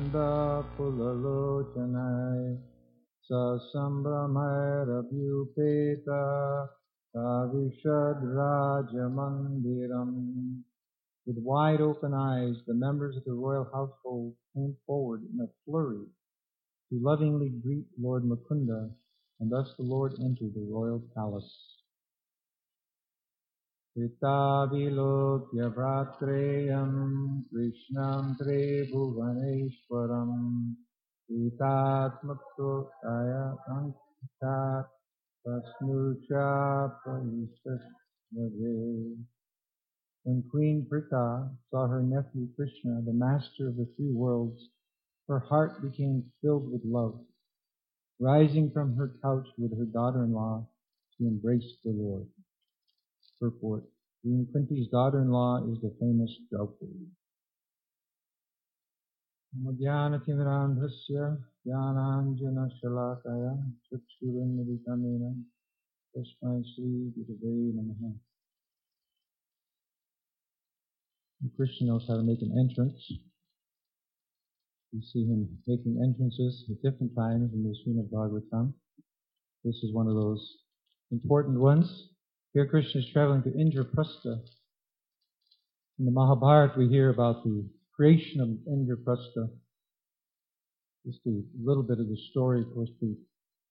Nanda Pulalochanai Sasambramairavyupeta Kavishad Rajamandiram. With wide open eyes, the members of the royal household came forward in a flurry to lovingly greet Lord Mukunda, and thus the Lord entered the royal palace. Kritavilokya Vratreyam Krishnam Tribhuvaneshwaram Itatmaktokaya Ankitat Tasnucha Paristasvade. When Queen Prita saw her nephew Krishna, the master of the three worlds, her heart became filled with love. Rising from her couch with her daughter-in-law, she embraced the Lord. Purport. Queen Kunti's daughter-in-law is the famous Draupadi. Madhyanatimrandhasya Dhyananjana Shalakaya Chakshurunmaditamena Tasmai Sri Gurave Namaha. Krishna knows how to make an entrance. We see him making entrances at different times in the Srimad Bhagavatam. This is one of those important ones. Here Krishna is traveling to Indraprastha. In the Mahabharata we hear about the creation of Indraprastha. Just a little bit of the story. Of course, the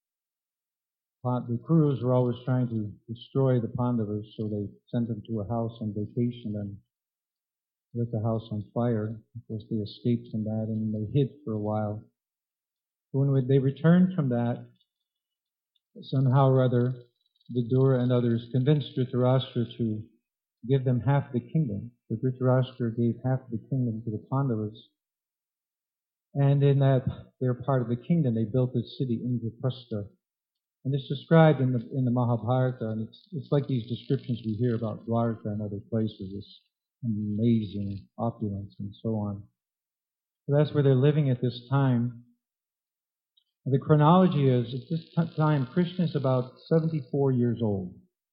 Kurus were always trying to destroy the Pandavas, so they sent them to a house on vacation and lit the house on fire. Of course, they escaped from that and they hid for a while. But when they returned from that, somehow or other, Vidura and others convinced Dhritarashtra to give them half the kingdom. So Dhritarashtra gave half the kingdom to the Pandavas. And in that they're part of the kingdom, they built this city, Indraprastha. And it's described in the Mahabharata, and it's like these descriptions we hear about Dwarka and other places, this amazing opulence and so on. So that's where they're living at this time. The chronology is, at this time, Krishna is about 74 years old.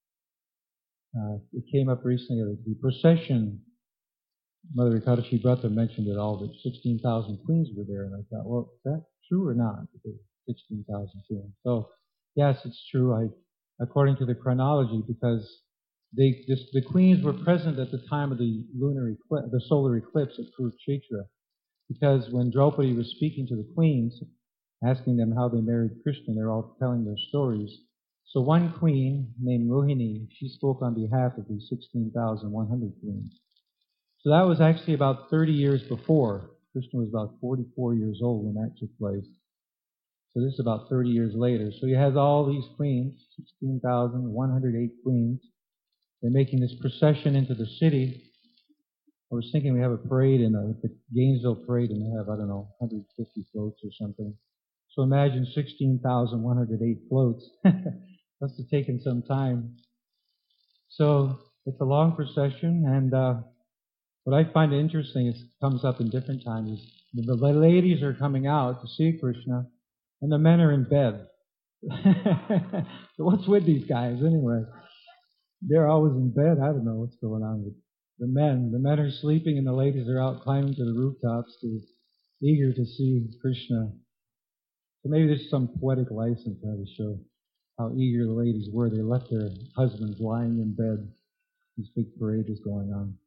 It came up recently, the procession, Mother Ekadashi Brata mentioned it all, that 16,000 queens were there, and I thought, well, is that true or not? 16,000 queens. So, yes, it's true, according to the chronology, because the queens were present at the time of the solar eclipse at Kurukshetra, because when Draupadi was speaking to the queens, asking them how they married Krishna, they're all telling their stories. So one queen named Rohini, she spoke on behalf of the 16,100 queens. So that was actually about 30 years before. Krishna was about 44 years old when that took place. So this is about 30 years later. So you have all these queens, 16,108 queens. They're making this procession into the city. I was thinking we have a parade the Gainesville parade, and they have, 150 floats or something. So imagine 16,108 floats. Must have taken some time. So it's a long procession, and what I find interesting is it comes up in different times. The ladies are coming out to see Krishna, and the men are in bed. So what's with these guys anyway? They're always in bed. I don't know what's going on with the men. The men are sleeping, and the ladies are out climbing to the rooftops, eager to see Krishna. So maybe there's some poetic license there to show how eager the ladies were. They left their husbands lying in bed. This big parade is going on.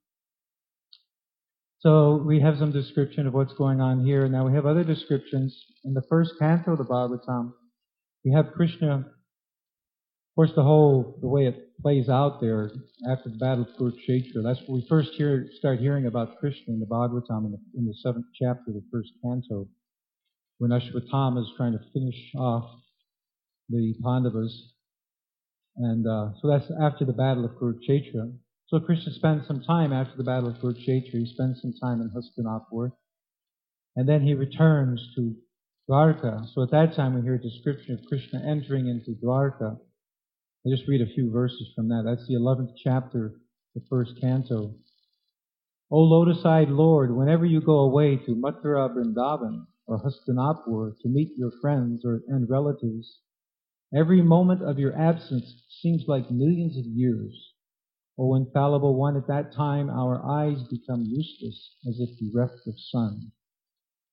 So we have some description of what's going on here. Now we have other descriptions. In the first canto of the Bhagavatam, we have Krishna. Of course, the way it plays out there after the battle of Kurukshetra, that's where we first start hearing about Krishna in the Bhagavatam in the 7th chapter of the first canto, when Ashwatthama is trying to finish off the Pandavas. And so that's after the battle of Kurukshetra. So Krishna spends some time after the battle of Kurukshetra. He spends some time in Hastinapur. And then he returns to Dwarka. So at that time we hear a description of Krishna entering into Dwarka. I'll just read a few verses from that. That's the 11th chapter, the first canto. O lotus-eyed Lord, whenever you go away to Mathura, Vrindavan, or Hastinapur to meet your friends and relatives, every moment of your absence seems like millions of years. O infallible one, at that time our eyes become useless, as if bereft of sun.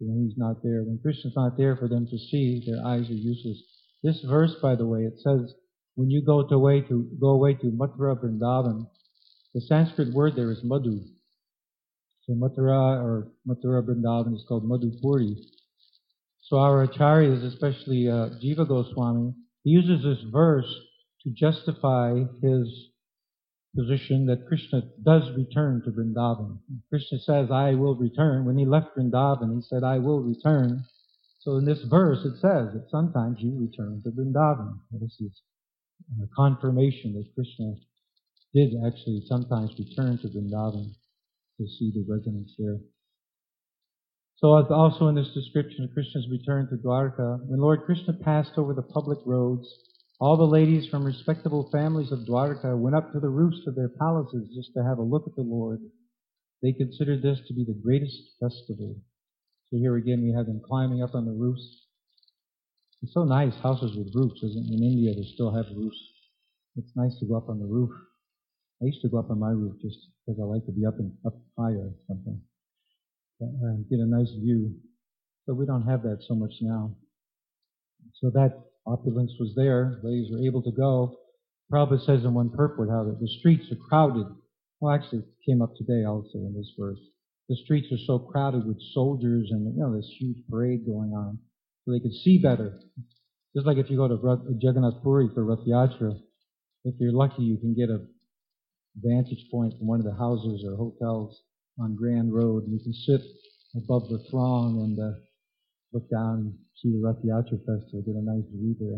when He's not there. When Krishna's not there for them to see, their eyes are useless. This verse, by the way, it says, when you go away to Mathura Vrindavan, the Sanskrit word there is Madhu. So Mathura Vrindavan is called Madhupuri. So our acharyas, especially Jiva Goswami, he uses this verse to justify his position that Krishna does return to Vrindavan. Krishna says, I will return. When he left Vrindavan, he said, I will return. So in this verse, it says that sometimes you return to Vrindavan. This is a confirmation that Krishna did actually sometimes return to Vrindavan to see the residents there. So also in this description of Krishna's return to Dwarka, when Lord Krishna passed over the public roads, all the ladies from respectable families of Dwarka went up to the roofs of their palaces just to have a look at the Lord. They considered this to be the greatest festival. So here again we have them climbing up on the roofs. It's so nice, houses with roofs, isn't it? In India they still have roofs. It's nice to go up on the roof. I used to go up on my roof just because I like to be up higher or something. And get a nice view. But we don't have that so much now. So that opulence was there. Ladies were able to go. Prabhupada says in one purport how the streets are crowded. Well, actually, it came up today also in this verse. The streets are so crowded with soldiers and, this huge parade going on. So they could see better. Just like if you go to Jagannath Puri for Rath Yatra, if you're lucky, you can get a vantage point from one of the houses or hotels on Grand Road, and you can sit above the throng and look down and see the Rath Yatra festival, get a nice view there.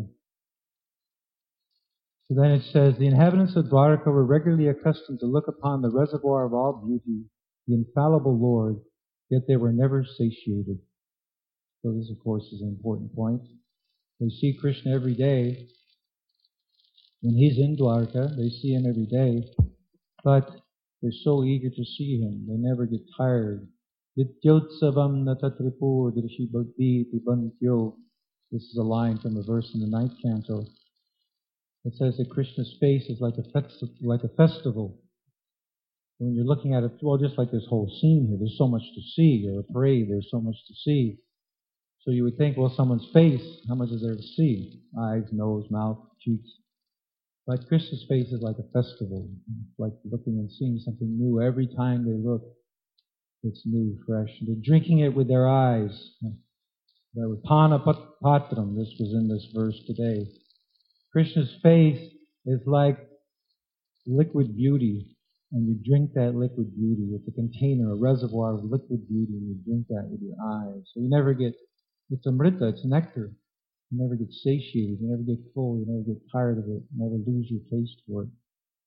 So then it says, the inhabitants of Dwarka were regularly accustomed to look upon the reservoir of all beauty, the infallible Lord, yet they were never satiated. So this, of course, is an important point. They see Krishna every day. When he's in Dwarka, they see him every day, but they're so eager to see him. They never get tired. Vidyotsavam natatripo drishi bhakti bantyo. This is a line from a verse in the 9th canto. It says that Krishna's face is like a festival. When you're looking at it, well, just like this whole scene here, there's so much to see, or a parade, there's so much to see. So you would think, well, someone's face, how much is there to see? Eyes, nose, mouth, cheeks. But Krishna's face is like a festival, like looking and seeing something new. Every time they look, it's new, fresh. They're drinking it with their eyes. Pana patram, this was in this verse today. Krishna's face is like liquid beauty, and you drink that liquid beauty. It's a container, a reservoir of liquid beauty, and you drink that with your eyes. So you never get, it's amrita, it's nectar. You never get satiated, you never get full, you never get tired of it, you never lose your taste for it.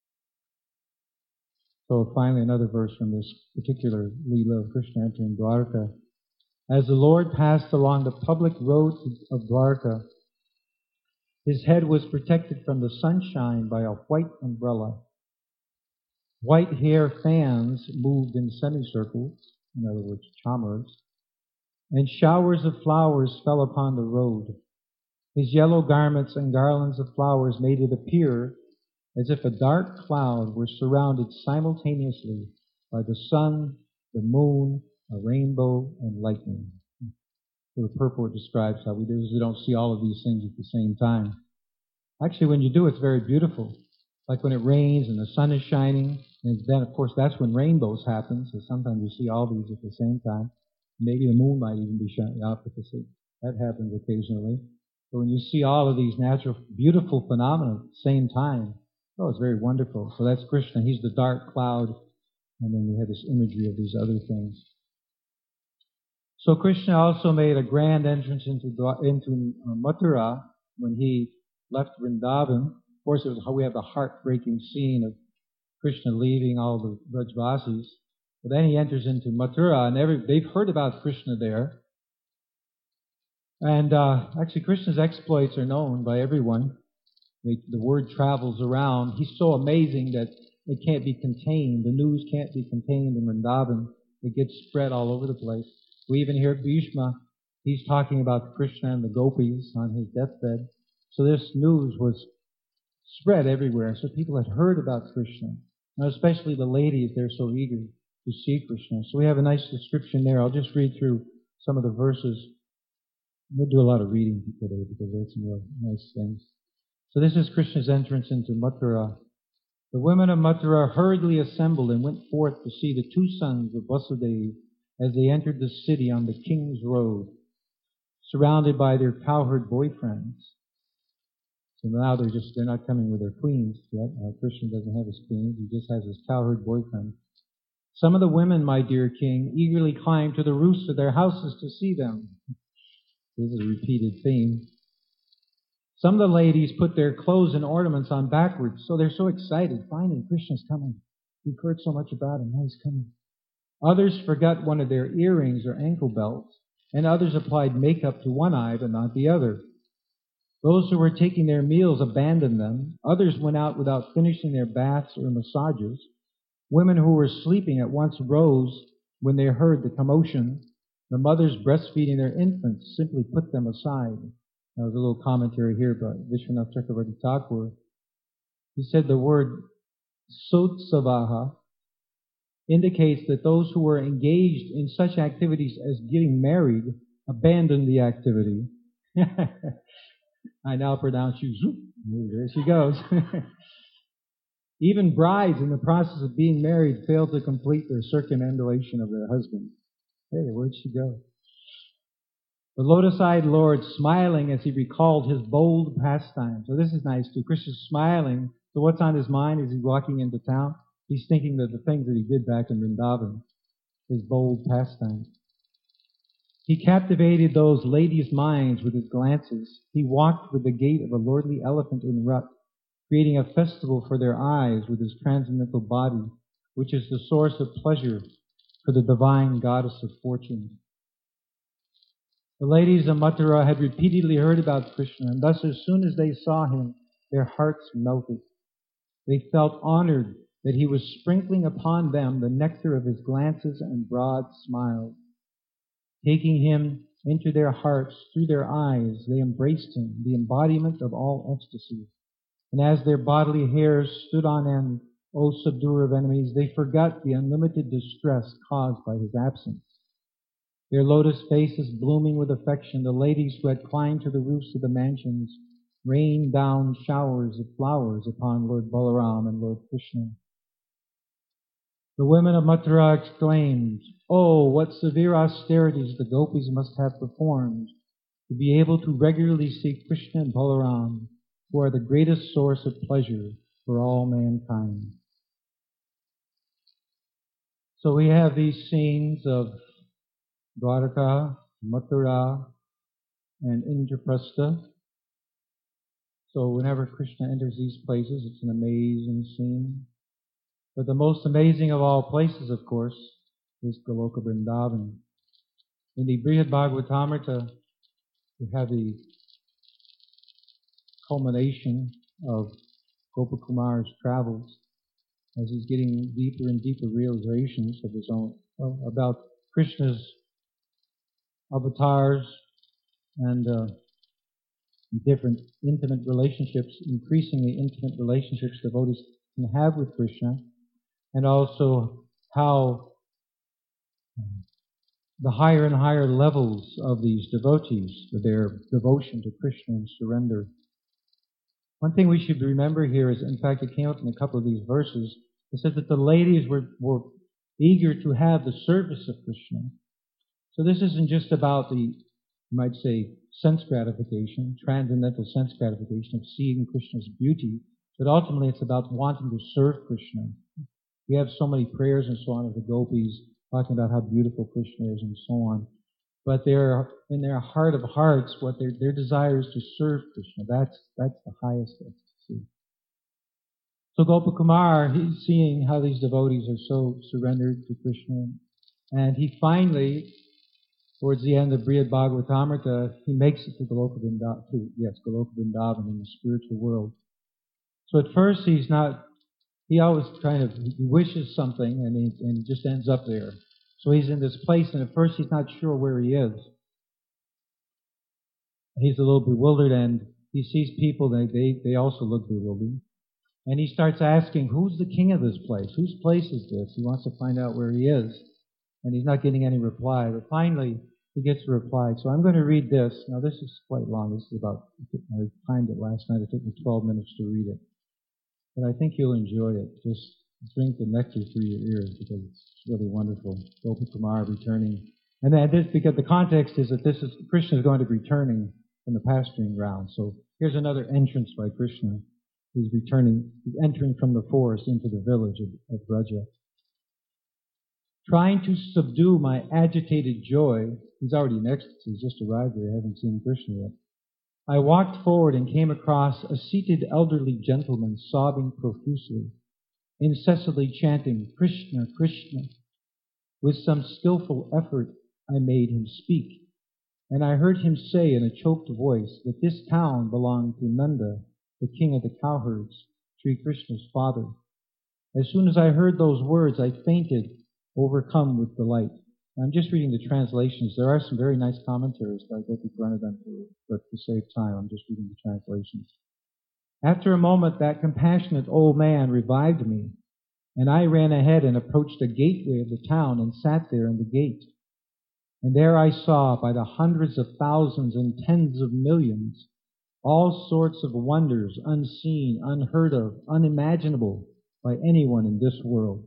So finally, another verse from this particular Leela of Krishna entering Dwarka. As the Lord passed along the public road of Dwarka, his head was protected from the sunshine by a white umbrella. White hair fans moved in semicircles, in other words, chamars, and showers of flowers fell upon the road. His yellow garments and garlands of flowers made it appear as if a dark cloud were surrounded simultaneously by the sun, the moon, a rainbow, and lightning. So the purport describes how we usually don't see all of these things at the same time. Actually, when you do, it's very beautiful. Like when it rains and the sun is shining, and then, of course, that's when rainbows happen, so sometimes you see all these at the same time. Maybe the moon might even be shining out at the same time. That happens occasionally. But when you see all of these natural, beautiful phenomena at the same time, oh, it's very wonderful. So that's Krishna. He's the dark cloud, and then we have this imagery of these other things. So Krishna also made a grand entrance into Mathura when he left Vrindavan. Of course, it was how we have the heartbreaking scene of Krishna leaving all the Brajvasis. But then he enters into Mathura, and they've heard about Krishna there. And actually, Krishna's exploits are known by everyone. The word travels around. He's so amazing that it can't be contained. The news can't be contained in Vrindavan. It gets spread all over the place. We even hear Bhishma, he's talking about Krishna and the gopis on his deathbed. So this news was spread everywhere. So people had heard about Krishna. Now, especially the ladies, they're so eager to see Krishna. So we have a nice description there. I'll just read through some of the verses. I'm going to do a lot of reading today because there's some real nice things. So this is Krishna's entrance into Mathura. The women of Mathura hurriedly assembled and went forth to see the two sons of Vasudeva as they entered the city on the king's road, surrounded by their cowherd boyfriends. So now they're not coming with their queens yet. Krishna doesn't have his queens, he just has his cowherd boyfriend. Some of the women, my dear king, eagerly climbed to the roofs of their houses to see them. This is a repeated theme. Some of the ladies put their clothes and ornaments on backwards, so they're so excited. Finally, Krishna's coming. We've heard so much about him. Now he's coming. Others forgot one of their earrings or ankle belts, and others applied makeup to one eye but not the other. Those who were taking their meals abandoned them. Others went out without finishing their baths or massages. Women who were sleeping at once rose when they heard the commotion. The mothers breastfeeding their infants simply put them aside. There's a little commentary here by Vishwanath Chakravarti Thakur. He said the word sotsavaha indicates that those who were engaged in such activities as getting married abandoned the activity. I now pronounce you, zoop. There she goes. Even brides in the process of being married fail to complete their circumambulation of their husbands. Hey, where'd she go? The lotus-eyed Lord smiling as he recalled his bold pastime. So this is nice too. Krishna's smiling. So what's on his mind as he's walking into town? He's thinking of the things that he did back in Vrindavan. His bold pastime. He captivated those ladies' minds with his glances. He walked with the gait of a lordly elephant in rut, creating a festival for their eyes with his transcendental body, which is the source of pleasure for the divine goddess of fortune. The ladies of Mathura had repeatedly heard about Krishna, and thus as soon as they saw him, their hearts melted. They felt honored that he was sprinkling upon them the nectar of his glances and broad smiles. Taking him into their hearts through their eyes, they embraced him, the embodiment of all ecstasy. And as their bodily hairs stood on end, O subduer of enemies, they forgot the unlimited distress caused by his absence. Their lotus faces blooming with affection, the ladies who had climbed to the roofs of the mansions rained down showers of flowers upon Lord Balaram and Lord Krishna. The women of Mathura exclaimed, "Oh, what severe austerities the gopis must have performed to be able to regularly see Krishna and Balaram, who are the greatest source of pleasure for all mankind." So we have these scenes of Dwaraka, Mathura, and Indraprastha. So whenever Krishna enters these places, it's an amazing scene. But the most amazing of all places, of course, is Goloka Vrindavan. In the Brihad Bhagavatamrita, we have the culmination of Gopakumar's travels as he's getting deeper and deeper realizations of his own, about Krishna's avatars and different intimate relationships, increasingly intimate relationships devotees can have with Krishna, and also how the higher and higher levels of these devotees, with their devotion to Krishna and surrender. One thing we should remember here is, in fact, it came up in a couple of these verses, it said that the ladies were eager to have the service of Krishna. So this isn't just about the, you might say, sense gratification, transcendental sense gratification of seeing Krishna's beauty, but ultimately it's about wanting to serve Krishna. We have so many prayers and so on of the gopis talking about how beautiful Krishna is and so on. But they're, in their heart of hearts, what their desire is to serve Krishna. That's the highest ecstasy. So Gopakumar, he's seeing how these devotees are so surrendered to Krishna. And he finally, towards the end of Brihad Bhagavatamrita, he makes it to Goloka Vrindavan in the spiritual world. So at first he always he wishes something and he just ends up there. So he's in this place and at first he's not sure where he is. He's a little bewildered and he sees people, they also look bewildered. And he starts asking, who's the king of this place? Whose place is this? He wants to find out where he is. And he's not getting any reply. But finally, he gets a reply. So I'm going to read this. Now this is quite long. This is about, I timed it last night. It took me 12 minutes to read it. But I think you'll enjoy it. Just drink the nectar through your ears because it's really wonderful. Gopakumar returning. And then this, because the context is that Krishna is going to be returning from the pasturing ground. So here's another entrance by Krishna. He's entering from the forest into the village of Braja. Trying to subdue my agitated joy, he's already in ecstasy, he's just arrived here, I haven't seen Krishna yet. I walked forward and came across a seated elderly gentleman sobbing profusely, incessantly chanting, Krishna, Krishna. With some skillful effort, I made him speak, and I heard him say in a choked voice that this town belonged to Nanda, the king of the cowherds, Sri Krishna's father. As soon as I heard those words, I fainted, overcome with delight. I'm just reading the translations. There are some very nice commentaries by Gopi Pranadhan, but to save time, I'm just reading the translations. After a moment, that compassionate old man revived me, and I ran ahead and approached the gateway of the town and sat there in the gate. And there I saw, by the hundreds of thousands and tens of millions, all sorts of wonders unseen, unheard of, unimaginable by anyone in this world.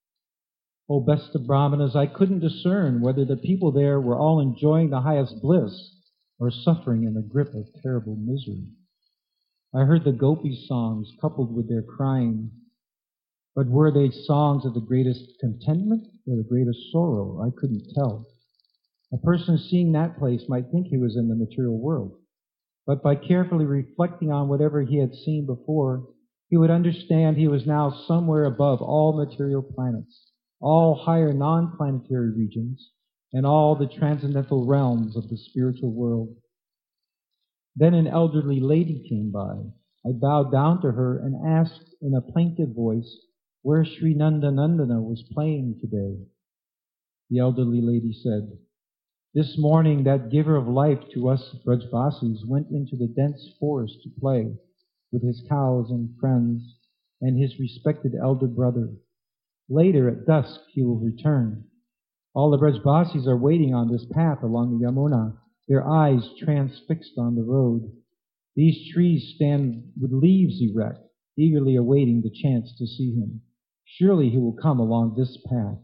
O best of Brahmanas, I couldn't discern whether the people there were all enjoying the highest bliss or suffering in the grip of terrible misery. I heard the gopi songs coupled with their crying, but were they songs of the greatest contentment or the greatest sorrow? I couldn't tell. A person seeing that place might think he was in the material world, but by carefully reflecting on whatever he had seen before, he would understand he was now somewhere above all material planets, all higher non-planetary regions, and all the transcendental realms of the spiritual world. Then an elderly lady came by. I bowed down to her and asked in a plaintive voice where Sri Nanda Nandana was playing today. The elderly lady said, This morning that giver of life to us Brajvasis went into the dense forest to play with his cows and friends and his respected elder brother. Later, at dusk, he will return. All the Brajvasis are waiting on this path along the Yamuna, their eyes transfixed on the road. These trees stand with leaves erect, eagerly awaiting the chance to see him. Surely he will come along this path.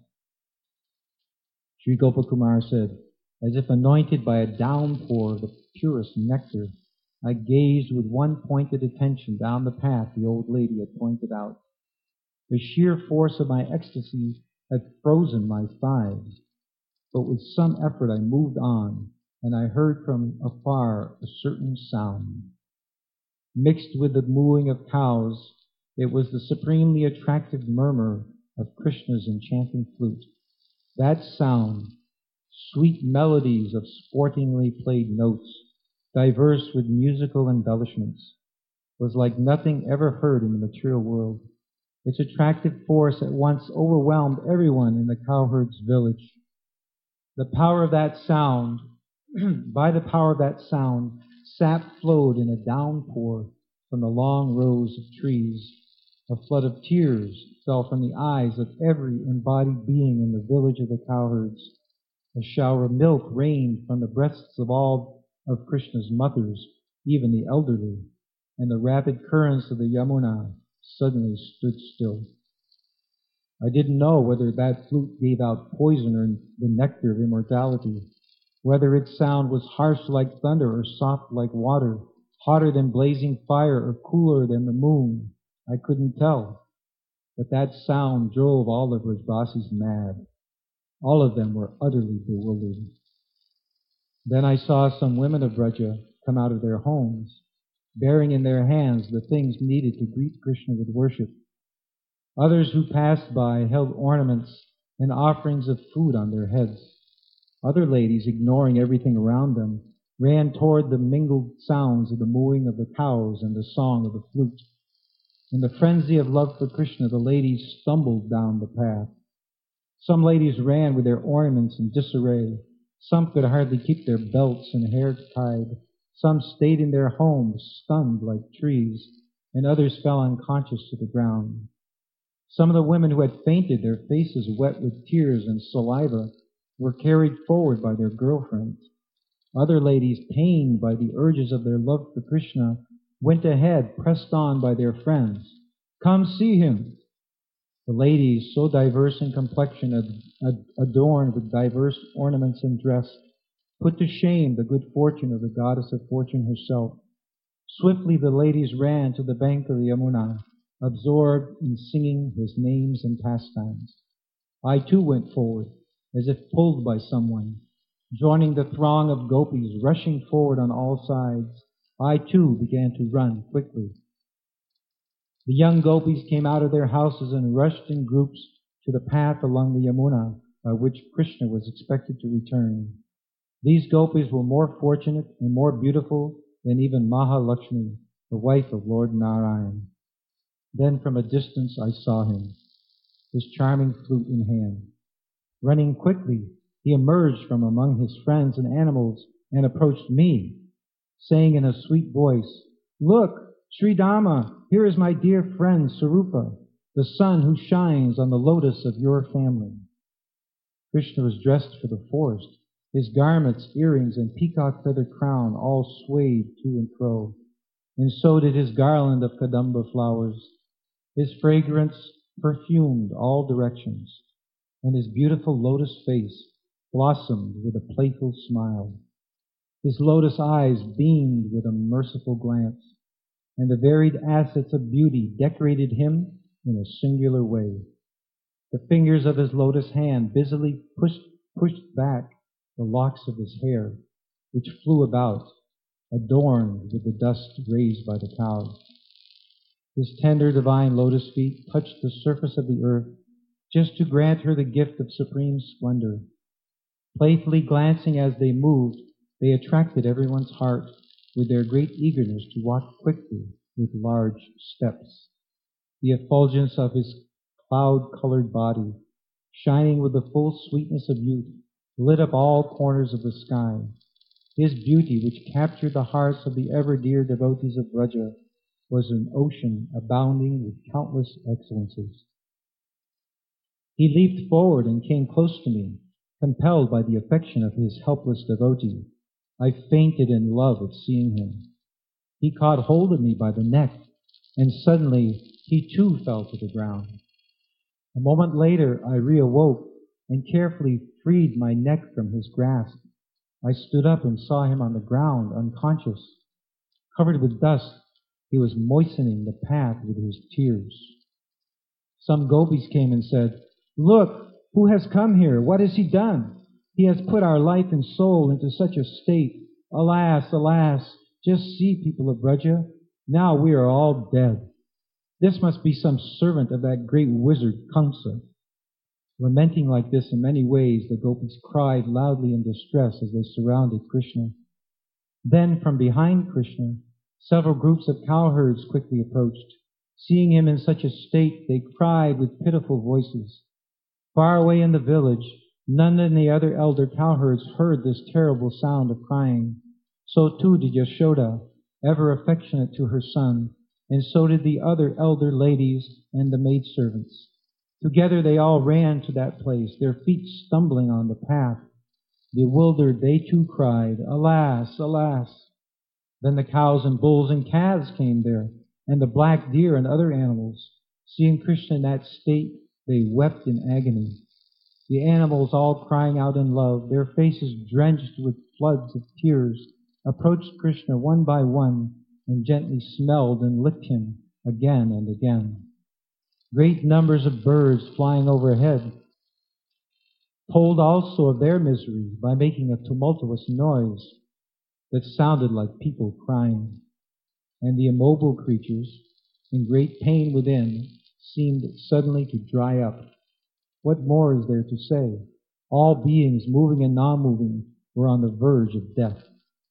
Sri Gopakumar said, as if anointed by a downpour of the purest nectar, I gazed with one pointed attention down the path the old lady had pointed out. The sheer force of my ecstasy had frozen my thighs, but with some effort I moved on, and I heard from afar a certain sound. Mixed with the mooing of cows, it was the supremely attractive murmur of Krishna's enchanting flute. That sound, sweet melodies of sportingly played notes, diverse with musical embellishments, was like nothing ever heard in the material world. Its attractive force at once overwhelmed everyone in the cowherd's village. The power of that sound, by the power of that sound, sap flowed in a downpour from the long rows of trees. A flood of tears fell from the eyes of every embodied being in the village of the cowherds. A shower of milk rained from the breasts of all of Krishna's mothers, even the elderly, and the rapid currents of the Yamuna suddenly stood still. I didn't know whether that flute gave out poison or the nectar of immortality, whether its sound was harsh like thunder or soft like water, hotter than blazing fire or cooler than the moon. I couldn't tell. But that sound drove all the Brajvasis mad. All of them were utterly bewildered. Then I saw some women of Braja come out of their homes, bearing in their hands the things needed to greet Krishna with worship. Others who passed by held ornaments and offerings of food on their heads. Other ladies, ignoring everything around them, ran toward the mingled sounds of the mooing of the cows and the song of the flute. In the frenzy of love for Krishna, the ladies stumbled down the path. Some ladies ran with their ornaments in disarray. Some could hardly keep their belts and hair tied. Some stayed in their homes, stunned like trees, and others fell unconscious to the ground. Some of the women who had fainted, their faces wet with tears and saliva, were carried forward by their girlfriends. Other ladies, pained by the urges of their love for Krishna, went ahead, pressed on by their friends. Come see him! The ladies, so diverse in complexion, adorned with diverse ornaments and dress, put to shame the good fortune of the goddess of fortune herself. Swiftly the ladies ran to the bank of the Yamuna, absorbed in singing his names and pastimes. I too went forward, as if pulled by someone. Joining the throng of gopis rushing forward on all sides, I too began to run quickly. The young gopis came out of their houses and rushed in groups to the path along the Yamuna by which Krishna was expected to return. These gopis were more fortunate and more beautiful than even Mahalakshmi, the wife of Lord Narayan. Then from a distance I saw him, his charming flute in hand. Running quickly, he emerged from among his friends and animals and approached me, saying in a sweet voice, "Look, Sri Dhamma, here is my dear friend Sarupa, the sun who shines on the lotus of your family." Krishna was dressed for the forest. His garments, earrings, and peacock feather crown all swayed to and fro, and so did his garland of kadamba flowers. His fragrance perfumed all directions, and his beautiful lotus face blossomed with a playful smile. His lotus eyes beamed with a merciful glance, and the varied assets of beauty decorated him in a singular way. The fingers of his lotus hand busily pushed back the locks of his hair, which flew about, adorned with the dust raised by the cows. His tender divine lotus feet touched the surface of the earth just to grant her the gift of supreme splendor. Playfully glancing as they moved, they attracted everyone's heart with their great eagerness to walk quickly with large steps. The effulgence of his cloud-colored body, shining with the full sweetness of youth, lit up all corners of the sky. His beauty, which captured the hearts of the ever-dear devotees of Vraja, was an ocean abounding with countless excellences. He leaped forward and came close to me, compelled by the affection of his helpless devotee. I fainted in love at seeing him. He caught hold of me by the neck, and suddenly he too fell to the ground. A moment later I reawoke and carefully freed my neck from his grasp. I stood up and saw him on the ground, unconscious. Covered with dust, he was moistening the path with his tears. Some gopis came and said, "Look, who has come here? What has he done? He has put our life and soul into such a state. Alas, alas, just see, people of Vraja, now we are all dead. This must be some servant of that great wizard Kamsa." Lamenting like this in many ways, the gopis cried loudly in distress as they surrounded Krishna. Then from behind Krishna, several groups of cowherds quickly approached. Seeing him in such a state, they cried with pitiful voices. Far away in the village, Nanda and the other elder cowherds heard this terrible sound of crying. So too did Yashoda, ever affectionate to her son, and so did the other elder ladies and the maidservants. Together they all ran to that place, their feet stumbling on the path. Bewildered, they too cried, "Alas, alas!" Then the cows and bulls and calves came there, and the black deer and other animals. Seeing Krishna in that state, they wept in agony. The animals, all crying out in love, their faces drenched with floods of tears, approached Krishna one by one and gently smelled and licked him again and again. Great numbers of birds flying overhead told also of their misery by making a tumultuous noise that sounded like people crying. And the immobile creatures, in great pain within, seemed suddenly to dry up. What more is there to say? All beings, moving and non-moving, were on the verge of death.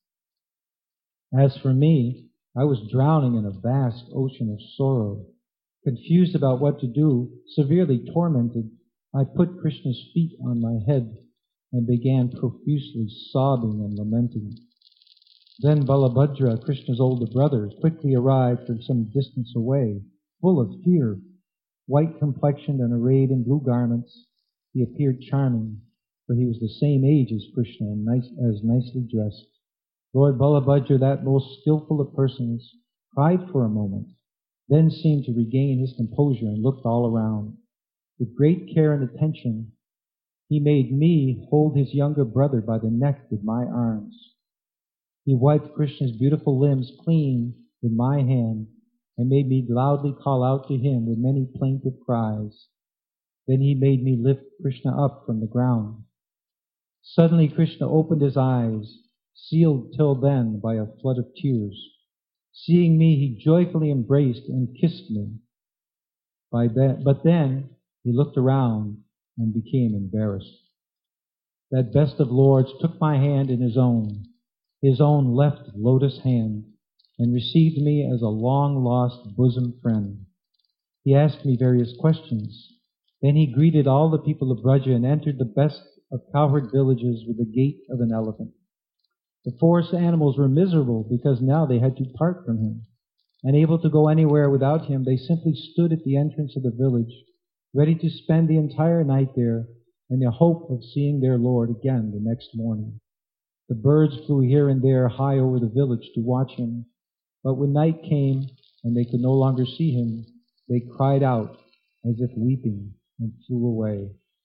As for me, I was drowning in a vast ocean of sorrow. Confused about what to do, severely tormented, I put Krishna's feet on my head and began profusely sobbing and lamenting. Then Balabhadra, Krishna's older brother, quickly arrived from some distance away, full of fear. White-complexioned and arrayed in blue garments, he appeared charming. for he was the same age as Krishna and as nicely dressed. Lord Balabhadra, that most skillful of persons, cried for a moment, then seemed to regain his composure and looked all around. With great care and attention, he made me hold his younger brother by the neck with my arms. He wiped Krishna's beautiful limbs clean with my hand and made me loudly call out to him with many plaintive cries. Then he made me lift Krishna up from the ground. Suddenly Krishna opened his eyes, sealed till then by a flood of tears. Seeing me, he joyfully embraced and kissed me. But then he looked around and became embarrassed. That best of lords took my hand in his own left lotus hand, and received me as a long-lost bosom friend. He asked me various questions. Then he greeted all the people of Braja and entered the best of cowherd villages with the gait of an elephant. The forest animals were miserable because now they had to part from him. Unable to go anywhere without him, they simply stood at the entrance of the village, ready to spend the entire night there in the hope of seeing their Lord again the next morning. The birds flew here and there high over the village to watch him, but when night came and they could no longer see him, they cried out as if weeping and flew away.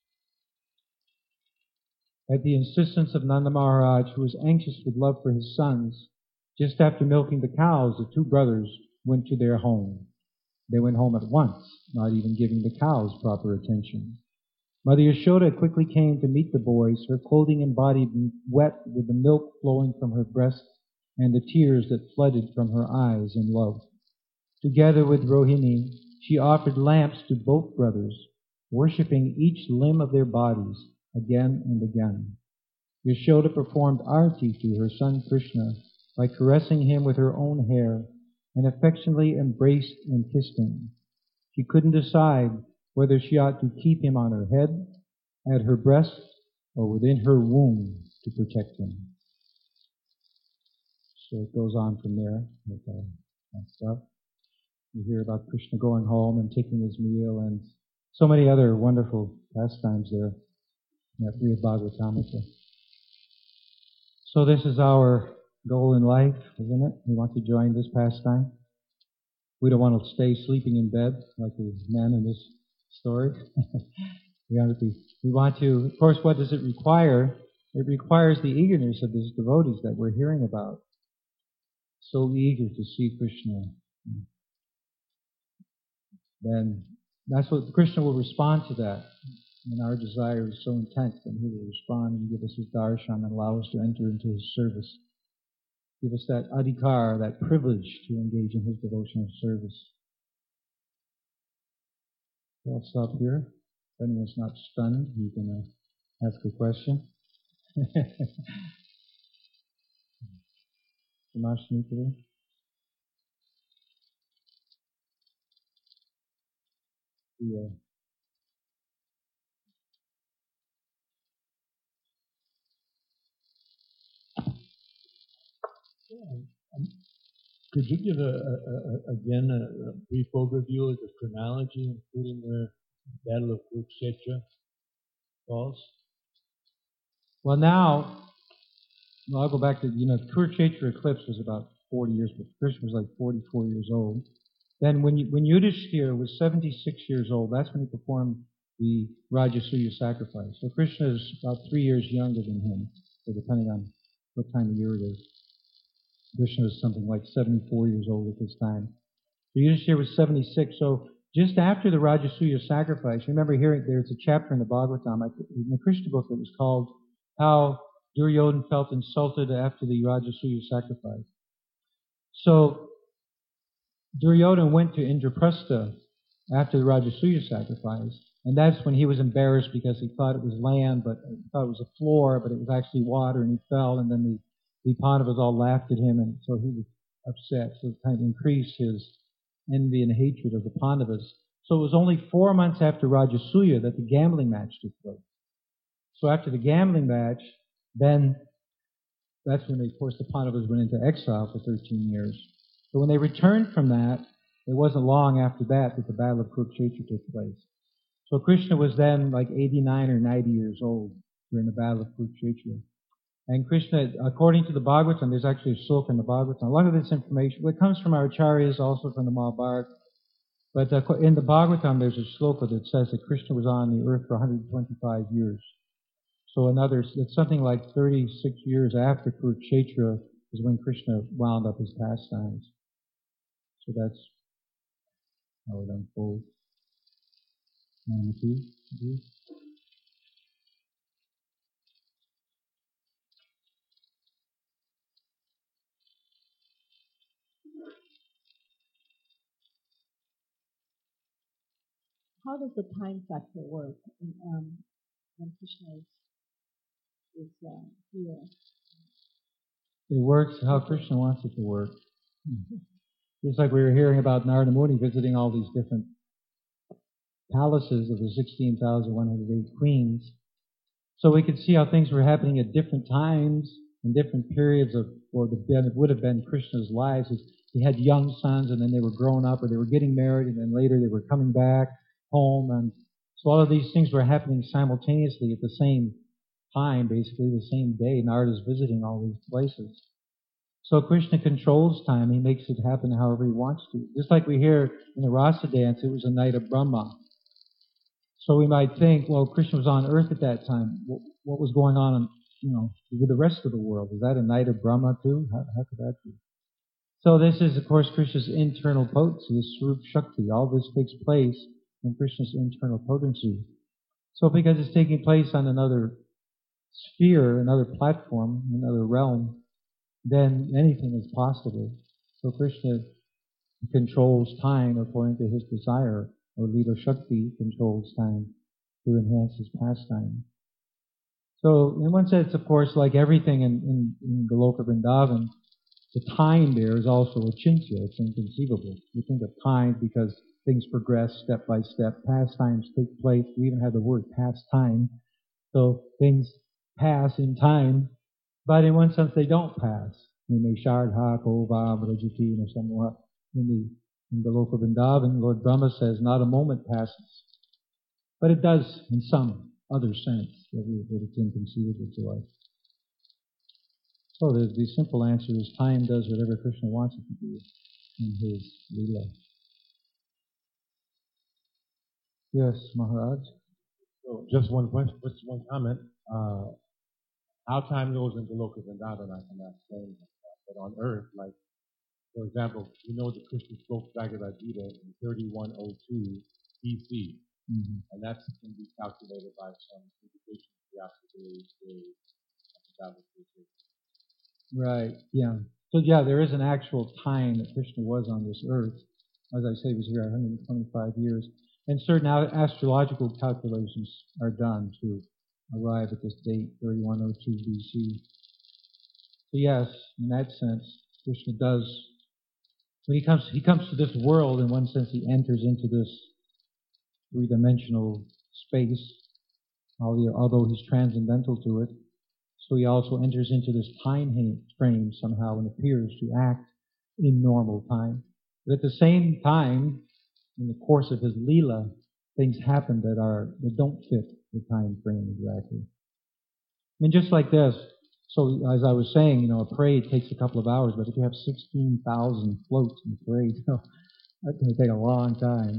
At the insistence of Nanda Maharaj, who was anxious with love for his sons, just after milking the cows, the two brothers went to their home. They went home at once, not even giving the cows proper attention. Mother Yashoda quickly came to meet the boys, her clothing and body wet with the milk flowing from her breast and the tears that flooded from her eyes in love. Together with Rohini, she offered lamps to both brothers, worshipping each limb of their bodies again and again. Yashoda performed arati to her son Krishna by caressing him with her own hair and affectionately embraced and kissed him. She couldn't decide whether she ought to keep him on her head, at her breast, or within her womb to protect him. So it goes on from there with that stuff. You hear about Krishna going home and taking his meal and so many other wonderful pastimes there in that Brihad Bhagavatamrita. So this is our goal in life, isn't it? We want to join this pastime. We don't want to stay sleeping in bed like the man in this story. We want to, of course, what does it require? It requires the eagerness of these devotees that we're hearing about. So eager to see Krishna. Then that's what Krishna will respond to that. And our desire is so intense that he will respond and give us his darshan and allow us to enter into his service. Give us that adhikar, that privilege to engage in his devotional service. So I'll stop here. If anyone's not stunned, you can ask a question. Janmashtami today. Could you give again a brief overview of the chronology, including where Battle of Kurukshetra falls? Well, now, I'll go back to, the Kurukshetra eclipse was about 40 years, but Krishna was like 44 years old. Then when Yudhishthira was 76 years old, that's when he performed the Rajasuya sacrifice. So Krishna is about 3 years younger than him, so depending on what time of year it is. Krishna was something like 74 years old at this time. So Yudhishthira was 76. So just after the Rajasuya sacrifice, you remember hearing there's a chapter in the Bhagavatam, in the Krishna book, that was called How Duryodhana Felt Insulted After the Rajasuya Sacrifice. So Duryodhana went to Indraprastha after the Rajasuya sacrifice, and that's when he was embarrassed because he thought it was land, but he thought it was a floor, but it was actually water, and he fell, and then the Pandavas all laughed at him, and so he was upset. So it kind of increased his envy and hatred of the Pandavas. So it was only 4 months after Rajasuya that the gambling match took place. So after the gambling match, then that's when, of course, the Pandavas went into exile for 13 years. So when they returned from that, it wasn't long after that the Battle of Kurukshetra took place. So Krishna was then like 89 or 90 years old. during the Battle of Kurukshetra. And Krishna, according to the Bhagavatam, there's actually a sloka in the Bhagavatam. A lot of this information, well, it comes from our acharyas, also from the Mahabharata. But in the Bhagavatam, there's a sloka that says that Krishna was on the earth for 125 years. So it's something like 36 years after Kurukshetra is when Krishna wound up his pastimes. So that's how it unfolds. How does the time factor work when Krishna is here? It works how Krishna wants it to work. Just like we were hearing about Narada Muni visiting all these different palaces of the 16,108 queens. So we could see how things were happening at different times in different periods of, it would have been Krishna's lives. He had young sons and then they were growing up or they were getting married and then later they were coming back home. And so all of these things were happening simultaneously at the same time, basically the same day. Narada's visiting all these places. So Krishna controls time. He makes it happen however he wants to. Just like we hear in the Rasa dance, it was a night of Brahma. So we might think, well, Krishna was on earth at that time. What was going on, with the rest of the world? Is that a night of Brahma too? How could that be? So this is, of course, Krishna's internal potency, his Swarup Shakti. All this takes place in Krishna's internal potency. So because it's taking place on another sphere, another platform, another realm, then anything is possible. So Krishna controls time according to his desire, or Lila Shakti controls time to enhance his pastime. So in one sense, of course, like everything in Goloka Vrindavan, the time there is also achintya, it's inconceivable. We think of time because things progress step by step, pastimes take place. We even have the word pastime. So things pass in time, but in one sense they don't pass. In the Goloka Vrindavan, Lord Brahma says, not a moment passes. But it does in some other sense, that it's inconceivable to us. So the simple answer is time does whatever Krishna wants it to do in his Leela. Yes, Maharaj? So just one question, just one comment. How time goes in Goloka Vrindavan, I cannot explain. But on earth, like, for example, we know that Krishna spoke Bhagavad Gita in 3102 BC, and that can be calculated by some indication of the after days. Right, yeah. So yeah, there is an actual time that Krishna was on this earth. As I say, he was here 125 years. And certain astrological calculations are done to arrive at this date, 3102 BC. So yes, in that sense, Krishna does, when he comes to this world, in one sense he enters into this three-dimensional space, although he's transcendental to it. So he also enters into this time frame somehow and appears to act in normal time. But at the same time, in the course of his Leela, things happen that don't fit the time frame exactly. I mean, just like this. So as I was saying, a parade takes a couple of hours, but if you have 16,000 floats in the parade, that's going to take a long time.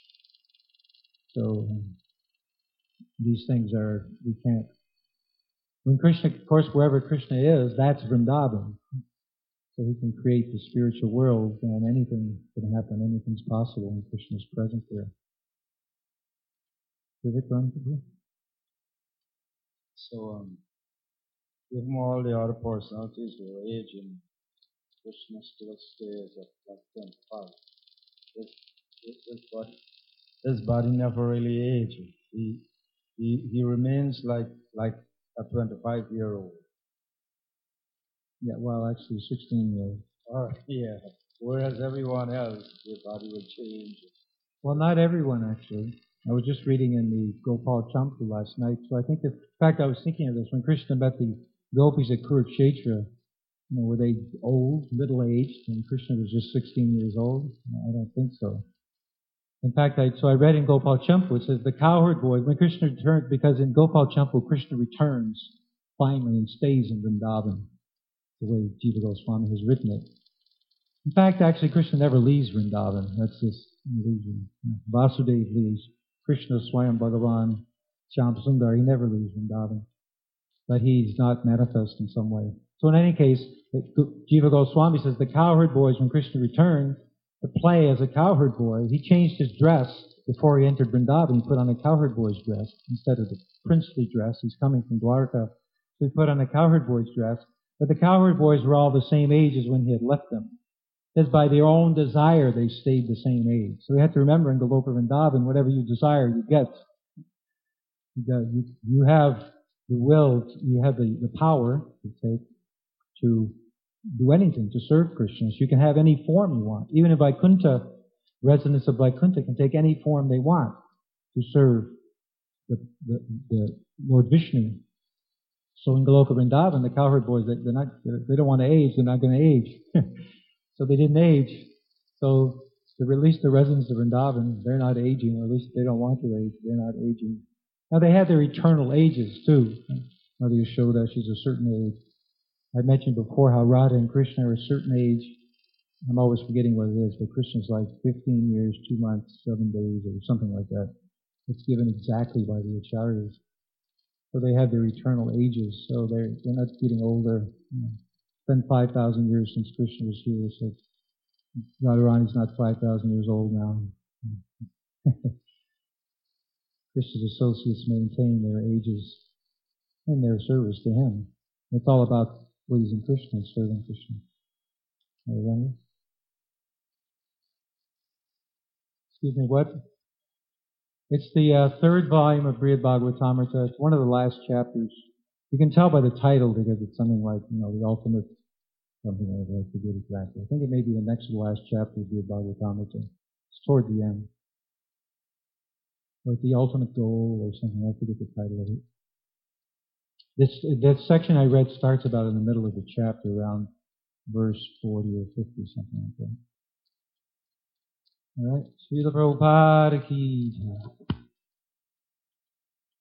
So these things we can't. When Krishna, of course, wherever Krishna is, that's Vrindavan. So he can create the spiritual world, and anything can happen, anything's possible when Krishna's present there. So, given all the other personalities who are aging, Krishna still stays at like 25. His body never really ages. He remains like a 25-year-old. Yeah, well, actually, 16-year-old. Yeah. Whereas everyone else, their body will change. Well, not everyone, actually. I was just reading in the Gopal Champu last night, so I think in fact, I was thinking of this. When Krishna met the gopis at Kurukshetra, were they old, middle-aged, and Krishna was just 16 years old? No, I don't think so. In fact, I read in Gopal Champu, it says the cowherd boy, when Krishna returns, because in Gopal Champu, Krishna returns finally and stays in Vrindavan, the way Jiva Goswami has written it. In fact, actually, Krishna never leaves Vrindavan. That's just an illusion. Vasudev leaves. Krishna, Swayam Bhagavan, Shyam Sundar, he never leaves Vrindavan. But he's not manifest in some way. So in any case, Jiva Goswami says the cowherd boys, when Krishna returned to play as a cowherd boy, he changed his dress before he entered Vrindavan. He put on a cowherd boy's dress instead of the princely dress. He's coming from Dwarka. So he put on a cowherd boy's dress. But the cowherd boys were all the same age as when he had left them. It says by their own desire they stayed the same age. So we have to remember in Goloka Vrindavan, whatever you desire, you get. You have the will, you have the power to do anything, to serve Krishna. So you can have any form you want. Even in Vaikuntha, residents of Vaikuntha can take any form they want to serve the Lord Vishnu. So in Goloka Vrindavan, the cowherd boys, they don't want to age, they're not going to age. So they didn't age. So at least the residents of Vrindavan, they're not aging, or at least they don't want to age, they're not aging. Now they have their eternal ages too. Mother Yashoda, she's a certain age. I mentioned before how Radha and Krishna are a certain age. I'm always forgetting what it is, but Krishna's like 15 years, 2 months, 7 days, or something like that. It's given exactly by the Acharyas. So they have their eternal ages, so they're not getting older. It's been 5,000 years since Krishna was here, so Radharani's not 5,000 years old now. Krishna's associates maintain their ages in their service to him. It's all about pleasing Krishna and serving Krishna. Remember? Excuse me, what? It's the third volume of Brihad Bhagavatamrita. It's one of the last chapters. You can tell by the title because it's something like, the ultimate something like that. I forget exactly. I think it may be the next to the last chapter of Brihad Bhagavatamrita. It's toward the end. Or the ultimate goal or something. I forget the title of it. That section I read starts about in the middle of the chapter, around verse 40 or 50, something like that. All right. Srila Prabhupada ki jai.